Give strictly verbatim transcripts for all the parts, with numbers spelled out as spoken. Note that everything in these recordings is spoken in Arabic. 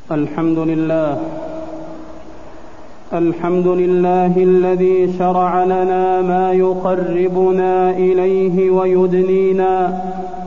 الحمد لله الحمد لله الذي شرع لنا ما يقربنا إليه ويدنينا،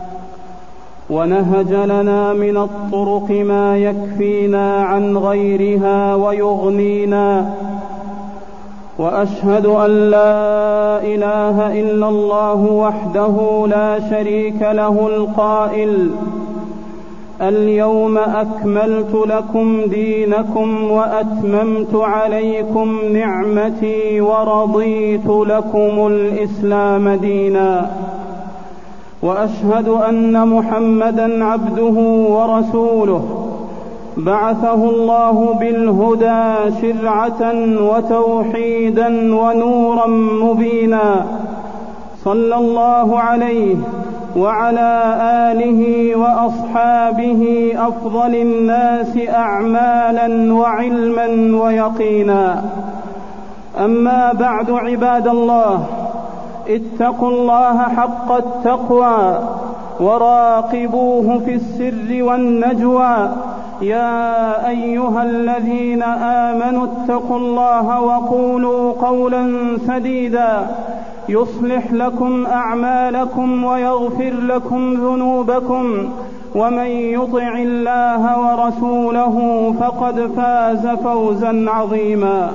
ونهج لنا من الطرق ما يكفينا عن غيرها ويغنينا. وأشهد أن لا إله إلا الله وحده لا شريك له القائل: اليوم أكملت لكم دينكم وأتممت عليكم نعمتي ورضيت لكم الإسلام دينا. وأشهد أن محمدًا عبده ورسوله، بعثه الله بالهدى شرعة وتوحيدا ونورا مبينا، صلى الله عليه وعلى آله وأصحابه أفضل الناس أعمالا وعلما ويقينا. أما بعد، عباد الله، اتقوا الله حق التقوى وراقبوه في السر والنجوى. يا أيها الذين آمنوا اتقوا الله وقولوا قولا سديدا يصلح لكم أعمالكم ويغفر لكم ذنوبكم، ومن يطع الله ورسوله فقد فاز فوزا عظيما.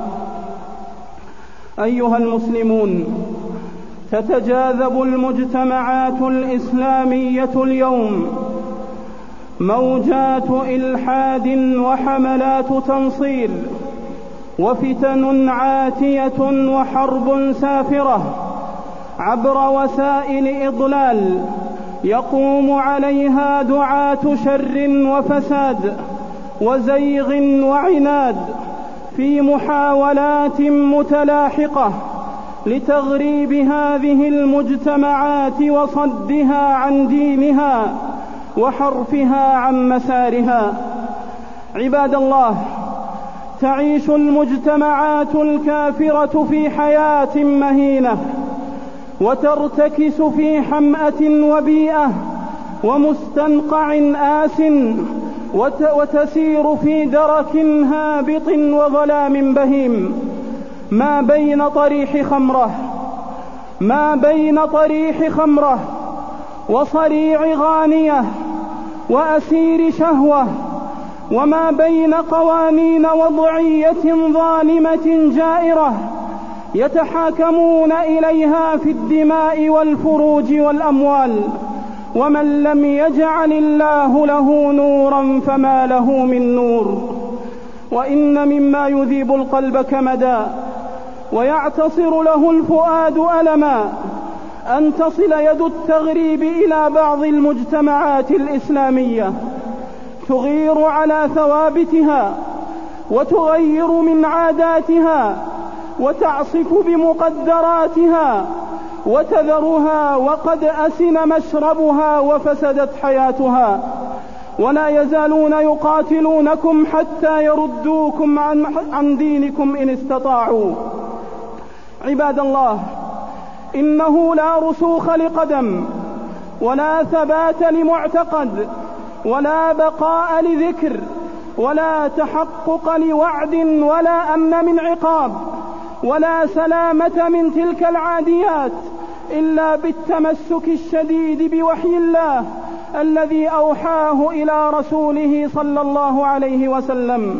أيها المسلمون، تتجاذب المجتمعات الإسلامية اليوم موجات إلحاد وحملات تنصير وفتن عاتية وحرب سافرة عبر وسائل إضلال يقوم عليها دعاة شر وفساد وزيغ وعناد في محاولات متلاحقة لتغريب هذه المجتمعات وصدها عن دينها وحرفها عن مسارها. عباد الله، تعيش المجتمعات الكافرة في حياة مهينة، وترتكس في حمأة وبيئة ومستنقع آس، وتسير في درك هابط وظلام بهيم، ما بين طريح خمرة ما بين طريح خمرة وصريع غانية وأسير شهوة، وما بين قوانين وضعية ظالمة جائرة يتحاكمون إليها في الدماء والفروج والأموال. ومن لم يجعل الله له نورا فما له من نور. وإن مما يذيب القلب كمدا ويعتصر له الفؤاد ألما أن تصل يد التغريب إلى بعض المجتمعات الإسلامية، تغير على ثوابتها وتغير من عاداتها وتعصف بمقدراتها، وتذرها وقد أسن مشربها وفسدت حياتها. ولا يزالون يقاتلونكم حتى يردوكم عن, عن دينكم إن استطاعوا. عباد الله، إنه لا رسوخ لقدم ولا ثبات لمعتقد ولا بقاء لذكر ولا تحقق لوعد ولا أمن من عقاب ولا سلامة من تلك العاديات إلا بالتمسك الشديد بوحي الله الذي أوحاه إلى رسوله صلى الله عليه وسلم،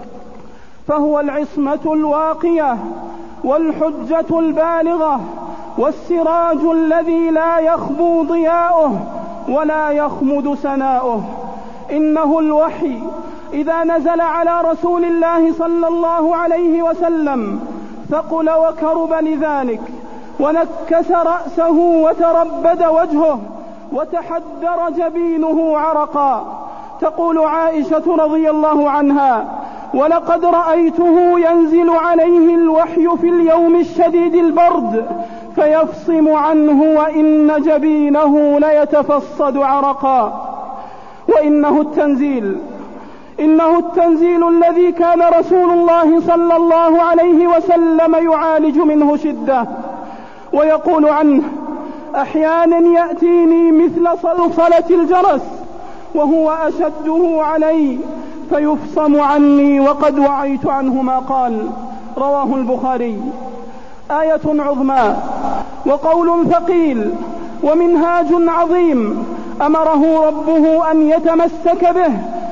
فهو العصمة الواقية والحجة البالغة والسراج الذي لا يخبو ضياؤه ولا يخمد سناؤه. إنه الوحي إذا نزل على رسول الله صلى الله عليه وسلم ثقل وكرب لذلك، ونكس رأسه وتربد وجهه وتحدر جبينه عرقا. تقول عائشة رضي الله عنها: ولقد رأيته ينزل عليه الوحي في اليوم الشديد البرد فيفصم عنه وإن جبينه ليتفصد عرقا. وإنه التنزيل إنه التنزيل الذي كان رسول الله صلى الله عليه وسلم يعالج منه شدة، ويقول عنه: أحيانا يأتيني مثل صلصلة الجرس وهو أشده علي فيفصم عني وقد وعيت عنه ما قال. رواه البخاري. آية عظمى وقول ثقيل ومنهاج عظيم أمره ربه أن يتمسك به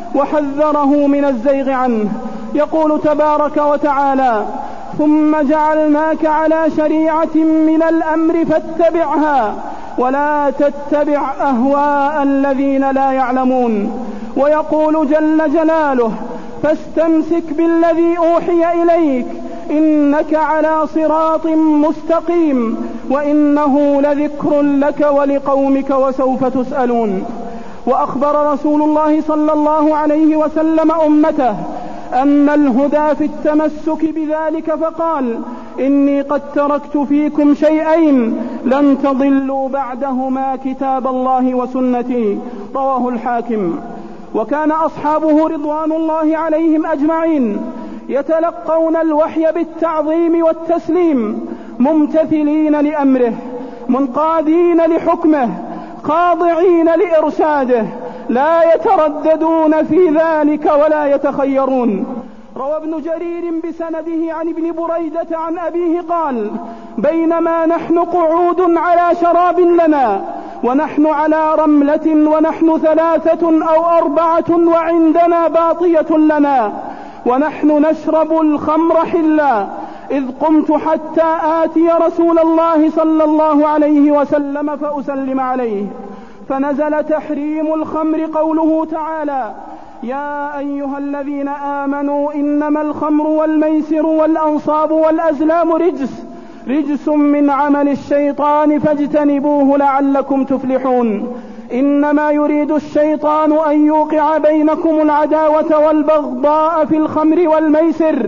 وحذره من الزيغ عنه. يقول تبارك وتعالى: ثم جعلناك على شريعة من الأمر فاتبعها ولا تتبع أهواء الذين لا يعلمون. ويقول جل جلاله: فاستمسك بالذي أوحي إليك إنك على صراط مستقيم وإنه لذكر لك ولقومك وسوف تسألون. وأخبر رسول الله صلى الله عليه وسلم أمته أن الهدى في التمسك بذلك فقال: إني قد تركت فيكم شيئين لن تضلوا بعدهما كتاب الله وسنتي. رواه الحاكم. وكان أصحابه رضوان الله عليهم أجمعين يتلقون الوحي بالتعظيم والتسليم ممتثلين لأمره منقادين لحكمه خاضعين لإرشاده لا يترددون في ذلك ولا يتخيرون. روى ابن جرير بسنده عن ابن بريدة عن أبيه قال: بينما نحن قعود على شراب لنا ونحن على رملة ونحن ثلاثة أو أربعة وعندنا باطية لنا ونحن نشرب الخمر حلا إذ قمت حتى آتي رسول الله صلى الله عليه وسلم فأسلم عليه فنزل تحريم الخمر قوله تعالى: يا أيها الذين آمنوا إنما الخمر والميسر والأنصاب والأزلام رجس رجس من عمل الشيطان فاجتنبوه لعلكم تفلحون. إنما يريد الشيطان أن يوقع بينكم العداوة والبغضاء في الخمر والميسر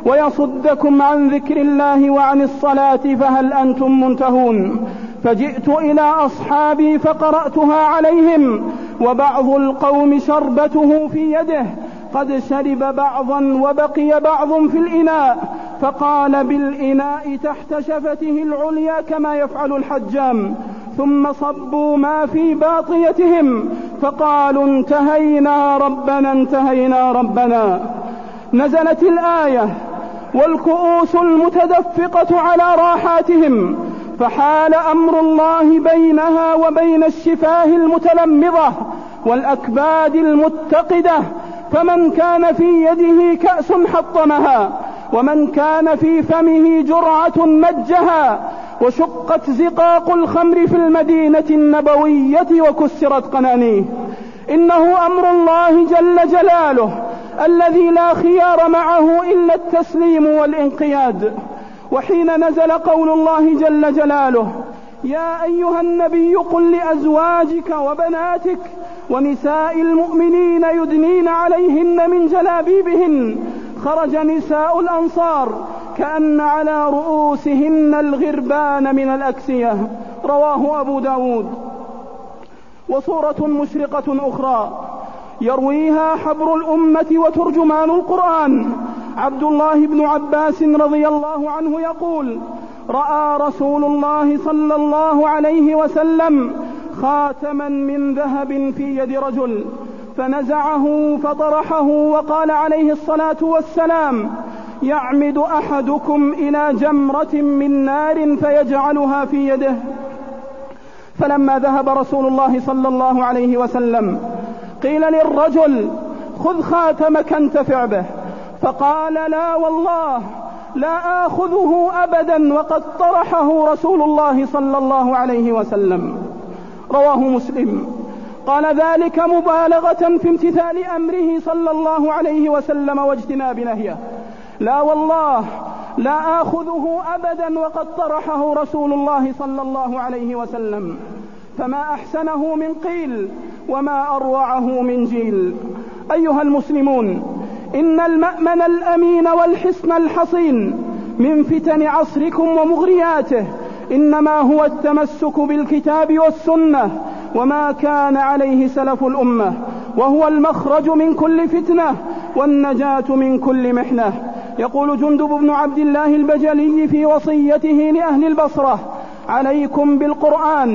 ويصدكم عن ذكر الله وعن الصلاة فهل أنتم منتهون. فجئت إلى أصحابي فقرأتها عليهم وبعض القوم شربته في يده قد شرب بعضا وبقي بعض في الإناء فقال بالإناء تحت شفته العليا كما يفعل الحجام ثم صبوا ما في باطيتهم فقالوا انتهينا ربنا انتهينا ربنا. نزلت الآية والكؤوس المتدفقة على راحاتهم فحال أمر الله بينها وبين الشفاه المتلمضة والأكباد المتقدة فمن كان في يده كأس حطمها ومن كان في فمه جرعة مجها وشقت زقاق الخمر في المدينة النبوية وكسرت قنانيه. إنه أمر الله جل جلاله الذي لا خيار معه إلا التسليم والانقياد. وحين نزل قول الله جل جلاله: يا أيها النبي قل لأزواجك وبناتك ونساء المؤمنين يدنين عليهن من جلابيبهن خرج نساء الأنصار كأن على رؤوسهن الغربان من الأكسية. رواه أبو داود. وصورة مشرقة أخرى يرويها حبر الأمة وترجمان القرآن عبد الله بن عباس رضي الله عنه يقول: رأى رسول الله صلى الله عليه وسلم خاتما من ذهب في يد رجل فنزعه فطرحه وقال عليه الصلاة والسلام: يعمد أحدكم إلى جمرة من نار فيجعلها في يده. فلما ذهب رسول الله صلى الله عليه وسلم قيل للرجل: خذ خاتمك انتفع به، فقال: لا والله لا آخذه أبدا وقد طرحه رسول الله صلى الله عليه وسلم. رواه مسلم. قال ذلك مبالغة في امتثال أمره صلى الله عليه وسلم واجتناب نهيه. لا والله لا آخذه أبدا وقد طرحه رسول الله صلى الله عليه وسلم. فما أحسنه من قيل وما أروعه من جيل. أيها المسلمون، إن المأمن الأمين والحصن الحصين من فتن عصركم ومغرياته إنما هو التمسك بالكتاب والسنة وما كان عليه سلف الأمة، وهو المخرج من كل فتنة والنجاة من كل محنة. يقول جندب بن عبد الله البجلي في وصيته لأهل البصرة: عليكم بالقرآن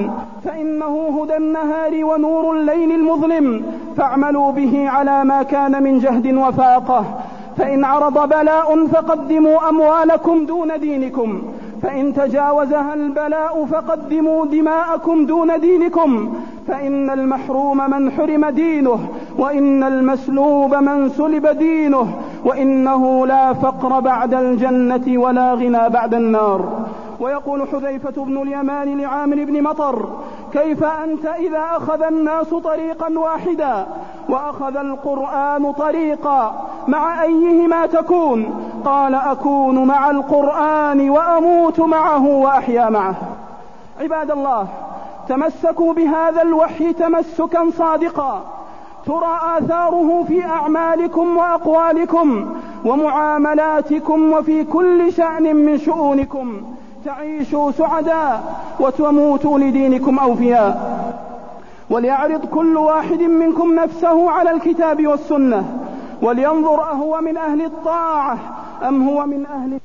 فإنه هدى النهار ونور الليل المظلم، فاعملوا به على ما كان من جهد وفاقة. فإن عرض بلاء فقدموا أموالكم دون دينكم، فإن تجاوزها البلاء فقدموا دماءكم دون دينكم، فإن المحروم من حرم دينه، وإن المسلوب من سلب دينه، وإنه لا فقر بعد الجنة ولا غنى بعد النار. ويقول حذيفة بن اليمان لعامر بن مطر: كيف أنت إذا أخذ الناس طريقا واحدا وأخذ القرآن طريقا، مع أيهما تكون؟ قال: أكون مع القرآن وأموت معه وأحيا معه. عباد الله، تمسكوا بهذا الوحي تمسكا صادقا ترى آثاره في أعمالكم وأقوالكم ومعاملاتكم وفي كل شأن من شؤونكم، تعيشوا سعداء وتموتوا لدينكم أوفياء. وليعرض كل واحد منكم نفسه على الكتاب والسنة، ولينظر أهو من أهل الطاعة أم هو من أهل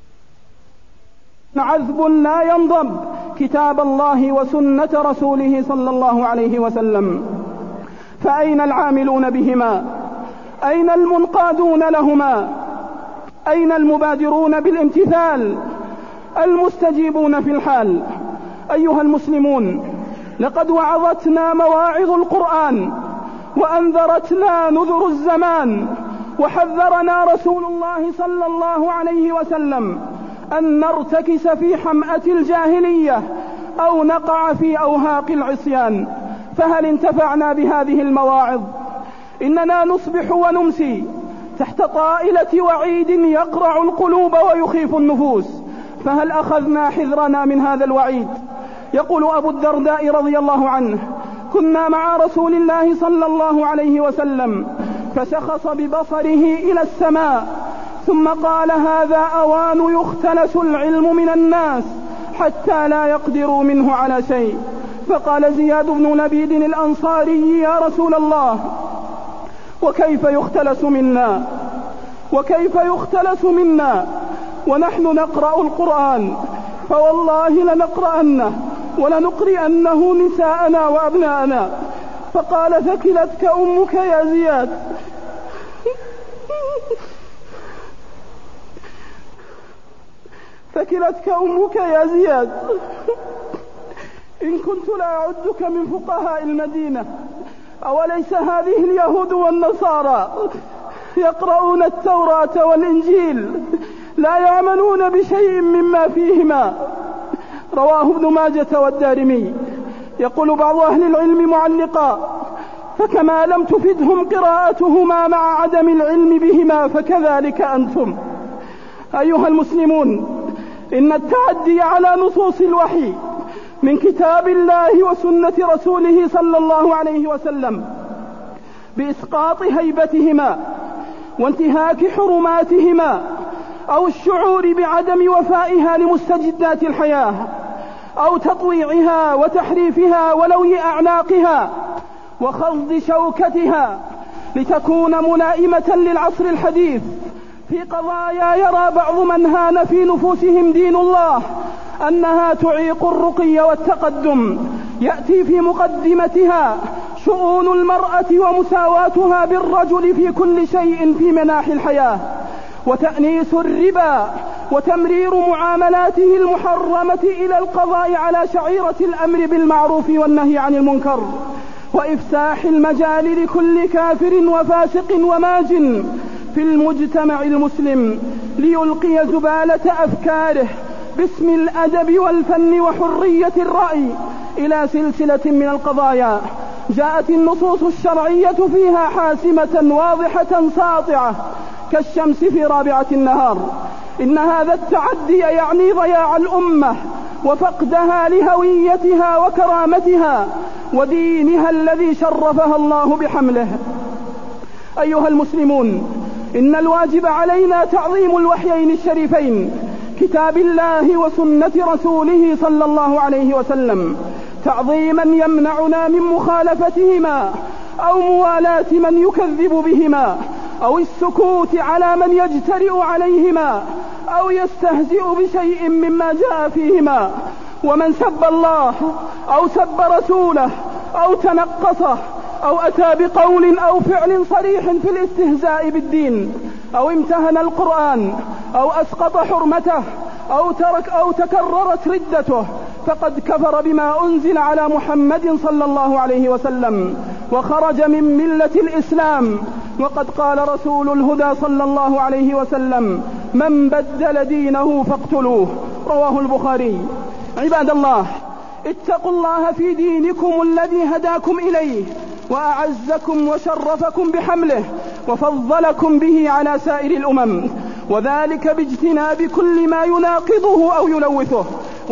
عذب لا ينضب كتاب الله وسنة رسوله صلى الله عليه وسلم. فأين العاملون بهما؟ أين المنقادون لهما؟ أين المبادرون بالامتثال المستجيبون في الحال؟ أيها المسلمون، لقد وعظتنا مواعظ القرآن وأنذرتنا نذر الزمان، وحذرنا رسول الله صلى الله عليه وسلم أن نرتكس في حمأة الجاهلية أو نقع في أوهاق العصيان. فهل انتفعنا بهذه المواعظ؟ إننا نصبح ونمسي تحت طائلة وعيد يقرع القلوب ويخيف النفوس، فهل أخذنا حذرنا من هذا الوعيد؟ يقول أبو الدرداء رضي الله عنه: كنا مع رسول الله صلى الله عليه وسلم فشخص ببصره إلى السماء ثم قال: هذا أوان يختلس العلم من الناس حتى لا يقدروا منه على شيء. فقال زياد بن لبيد الأنصاري: يا رسول الله، وكيف يختلس منا وكيف يختلس منا ونحن نقرأ القرآن؟ فوالله لنقرأنه ولنقرئنه نساءنا وأبناءنا. فقال: ثكلتك أمك يا زياد ثكلتك أمك يا زياد إن كنت لا أعدك من فقهاء المدينة. أوليس هذه اليهود والنصارى يقرؤون التوراة والإنجيل لا يعملون بشيء مما فيهما؟ رواه ابن ماجة والدارمي. يقول بعض أهل العلم معلقا: فكما لم تفدهم قراءتهما مع عدم العلم بهما فكذلك أنتم. أيها المسلمون، إن التعدي على نصوص الوحي من كتاب الله وسنة رسوله صلى الله عليه وسلم بإسقاط هيبتهما وانتهاك حرماتهما أو الشعور بعدم وفائها لمستجدات الحياة أو تطويعها وتحريفها ولوي أعناقها وخفض شوكتها لتكون ملائمة للعصر الحديث في قضايا يرى بعض من هان في نفوسهم دين الله أنها تعيق الرقي والتقدم، يأتي في مقدمتها شؤون المرأة ومساواتها بالرجل في كل شيء في مناحي الحياة، وتأنيس الربا وتمرير معاملاته المحرمة إلى القضاء على شعيرة الأمر بالمعروف والنهي عن المنكر، وإفساح المجال لكل كافر وفاسق وماج في المجتمع المسلم ليلقي زبالة أفكاره باسم الأدب والفن وحرية الرأي إلى سلسلة من القضايا جاءت النصوص الشرعية فيها حاسمة واضحة ساطعة كالشمس في رابعة النهار. إن هذا التعدي يعني ضياع الأمة وفقدها لهويتها وكرامتها ودينها الذي شرفها الله بحمله. أيها المسلمون، إن الواجب علينا تعظيم الوحيين الشريفين كتاب الله وسنة رسوله صلى الله عليه وسلم تعظيما يمنعنا من مخالفتهما أو موالاة من يكذب بهما أو السكوت على من يجترئ عليهما أو يستهزئ بشيء مما جاء فيهما. ومن سب الله أو سب رسوله أو تنقصه أو أتى بقول أو فعل صريح في الاستهزاء بالدين أو امتهن القرآن أو أسقط حرمته أو ترك أو تكررت ردته فقد كفر بما أنزل على محمد صلى الله عليه وسلم وخرج من ملة الإسلام. وقد قال رسول الهدى صلى الله عليه وسلم: من بدل دينه فاقتلوه. رواه البخاري. عباد الله، اتقوا الله في دينكم الذي هداكم إليه وأعزكم وشرفكم بحمله وفضلكم به على سائر الأمم، وذلك باجتناب كل ما يناقضه أو يلوثه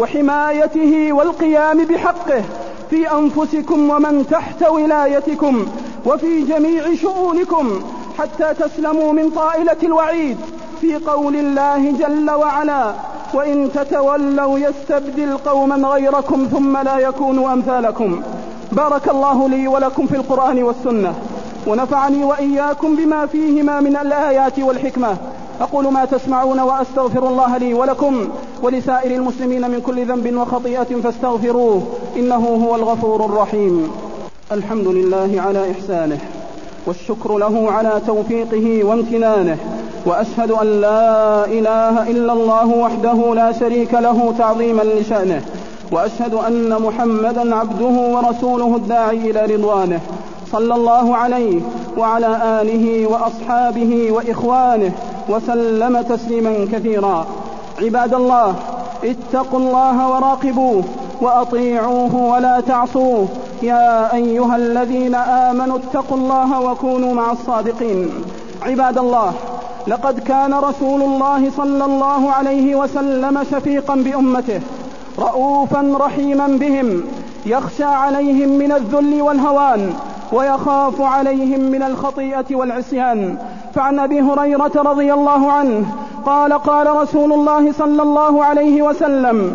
وحمايته والقيام بحقه في أنفسكم ومن تحت ولايتكم وفي جميع شؤونكم، حتى تسلموا من طائلة الوعيد في قول الله جل وعلا: وإن تتولوا يستبدل قوما غيركم ثم لا يكونوا أمثالكم. بارك الله لي ولكم في القرآن والسنة، ونفعني وإياكم بما فيهما من الآيات والحكمة. أقول ما تسمعون وأستغفر الله لي ولكم ولسائر المسلمين من كل ذنب وخطيئة فاستغفروه إنه هو الغفور الرحيم. الحمد لله على إحسانه، والشكر له على توفيقه وامتنانه، وأشهد أن لا إله إلا الله وحده لا شريك له تعظيما لشأنه، وأشهد أن محمدا عبده ورسوله الداعي إلى رضوانه، صلى الله عليه وعلى آله وأصحابه وإخوانه وسلم تسليما كثيرا. عباد الله، اتقوا الله وراقبوه وأطيعوه ولا تعصوه. يا أيها الذين آمنوا اتقوا الله وكونوا مع الصادقين. عباد الله، لقد كان رسول الله صلى الله عليه وسلم شفيقا بأمته، رؤوفا رحيما بهم، يخشى عليهم من الذل والهوان ويخاف عليهم من الخطيئة والعصيان. فعن أبي هريرة رضي الله عنه قال: قال رسول الله صلى الله عليه وسلم: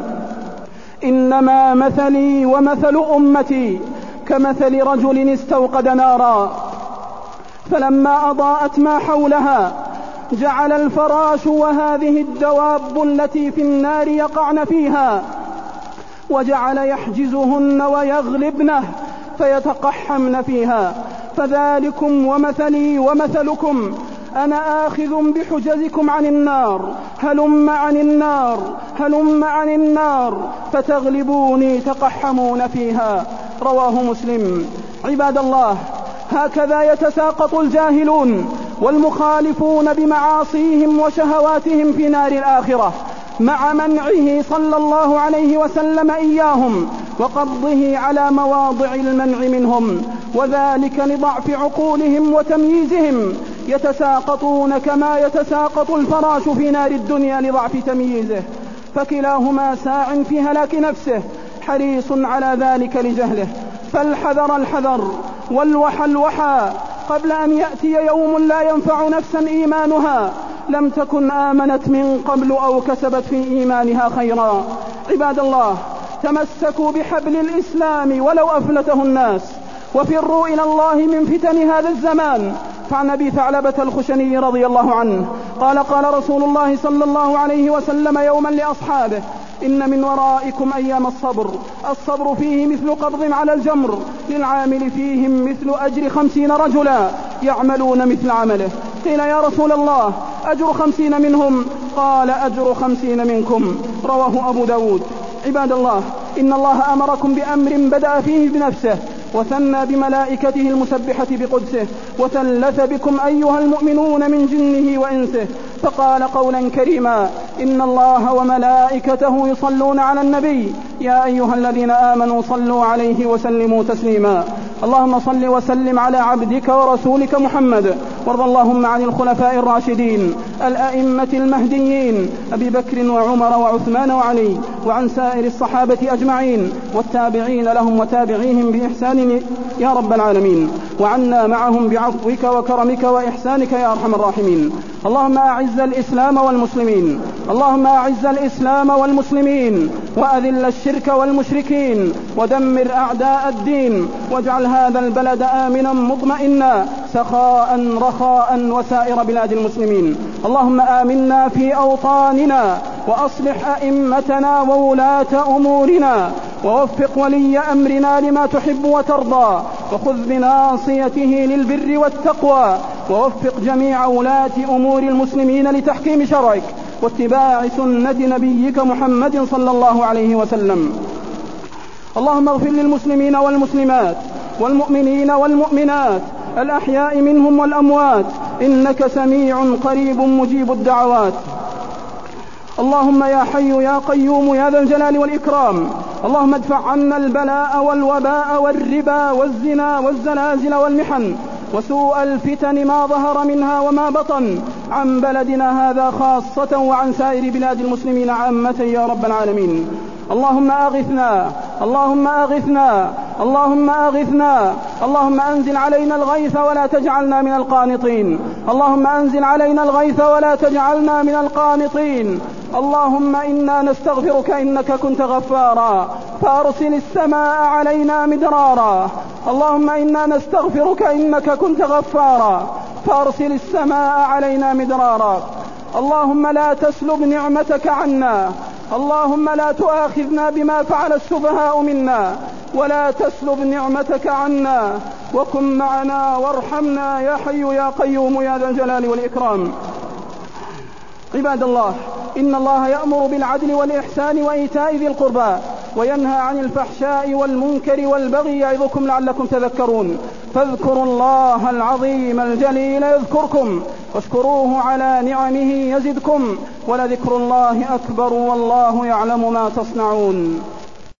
إنما مثلي ومثل أمتي كمثل رجل استوقد نارا فلما أضاءت ما حولها جعل الفراش وهذه الدواب التي في النار يقعن فيها، وجعل يحجزهن ويغلبنه فيتقحمن فيها، فذلكم ومثلي ومثلكم، أنا آخذ بحجزكم عن النار، هلم عن النار هلم عن النار فتغلبوني تقحمون فيها. رواه مسلم. عباد الله، هكذا يتساقط الجاهلون والمخالفون بمعاصيهم وشهواتهم في نار الآخرة، مع منعه صلى الله عليه وسلم إياهم وقبضه على مواضع المنع منهم، وذلك لضعف عقولهم وتمييزهم، يتساقطون كما يتساقط الفراش في نار الدنيا لضعف تمييزه، فكلاهما ساع في هلاك نفسه حريص على ذلك لجهله. فالحذر الحذر والوحى الوحى قبل أن يأتي يوم لا ينفع نفسا إيمانها لم تكن آمنت من قبل أو كسبت في إيمانها خيرا. عباد الله، تمسكوا بحبل الإسلام ولو أفلته الناس، وفروا إلى الله من فتن هذا الزمان. فعن أبي ثعلبة الخشني رضي الله عنه قال: قال رسول الله صلى الله عليه وسلم يوما لأصحابه: إن من ورائكم أيام الصبر، الصبر فيه مثل قبض على الجمر، للعامل فيهم مثل أجر خمسين رجلا يعملون مثل عمله. قيل: يا رسول الله، أجر خمسين منهم؟ قال: أجر خمسين منكم. رواه أبو داود. عباد الله، إن الله أمركم بأمر بدأ فيه بنفسه، وثنى بملائكته المسبحة بقدسه، وثلث بكم أيها المؤمنون من جنه وإنسه، فقال قولا كريما: إن الله وملائكته يصلون على النبي يا أيها الذين آمنوا صلوا عليه وسلموا تسليما. اللهم صل وسلم على عبدك ورسولك محمد، وارض اللهم عن الخلفاء الراشدين الأئمة المهديين أبي بكر وعمر وعثمان وعلي، وعن سائر الصحابة أجمعين والتابعين لهم وتابعيهم بإحسان يا رب العالمين، وعنا معهم بعفوك وكرمك وإحسانك يا أرحم الراحمين. اللهم أعز الإسلام والمسلمين اللهم أعز الإسلام والمسلمين وأذل الشرك والمشركين ودمر أعداء الدين واجعل هذا البلد آمنا مطمئنا سخاء رخاء وسائر بلاد المسلمين. اللهم آمنا في أوطاننا وأصلح أئمتنا وولاة أمورنا ووفق ولي أمرنا لما تحب وترضى وخذ بناصيته للبر والتقوى ووفق جميع ولاة أمور المسلمين لتحكيم شرعك واتباع سنة نبيك محمد صلى الله عليه وسلم. اللهم اغفر للمسلمين والمسلمات والمؤمنين والمؤمنات الأحياء منهم والأموات إنك سميع قريب مجيب الدعوات. اللهم يا حي يا قيوم يا ذا الجلال والإكرام اللهم ادفع عنا البلاء والوباء والربا والزنا والزلازل والمحن وسوء الفتن ما ظهر منها وما بطن عن بلدنا هذا خاصة وعن سائر بلاد المسلمين عامة يا رب العالمين. اللهم أغثنا اللهم أغثنا اللهم أغثنا اللهم أنزل علينا الغيث ولا تجعلنا من القانطين اللهم أنزل علينا الغيث ولا تجعلنا من القانطين. اللهم إنا نستغفرك إنك كنت غفارا فأرسل السماء علينا مدرارا اللهم إنا نستغفرك إنك كنت غفارا فأرسل السماء علينا مدرارا. اللهم لا تسلب نعمتك عنا اللهم لا تؤاخذنا بما فعل السفهاء منا ولا تسلب نعمتك عنا وكن معنا وارحمنا يا حي يا قيوم يا ذا الجلال والإكرام. عباد الله إن الله يأمر بالعدل والإحسان وإيتاء ذي القربى وينهى عن الفحشاء والمنكر والبغي يعظكم لعلكم تذكرون فاذكروا الله العظيم الجليل يذكركم واشكروه على نعمه يزدكم ولذكر الله أكبر والله يعلم ما تصنعون.